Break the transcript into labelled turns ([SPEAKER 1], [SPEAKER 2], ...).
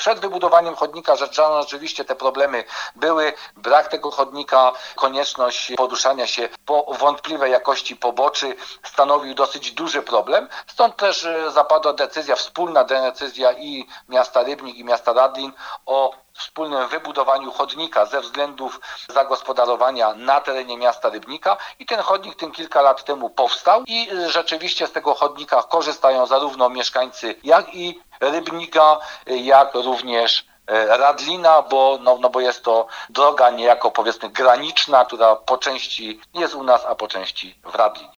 [SPEAKER 1] przed wybudowaniem chodnika Rzeczana rzeczywiście te problemy były. Brak tego chodnika, konieczność poruszania się po wątpliwej jakości poboczy stanowił dosyć duży problem. Stąd też zapadła wspólna decyzja i miasta Rybnik, i miasta Radlin o wspólnym wybudowaniu chodnika ze względów zagospodarowania na terenie miasta Rybnika i ten chodnik kilka lat temu powstał i rzeczywiście z tego chodnika korzystają zarówno mieszkańcy jak i Rybnika, jak również Radlina, bo jest to droga niejako powiedzmy graniczna, która po części jest u nas, a po części w Radlinie.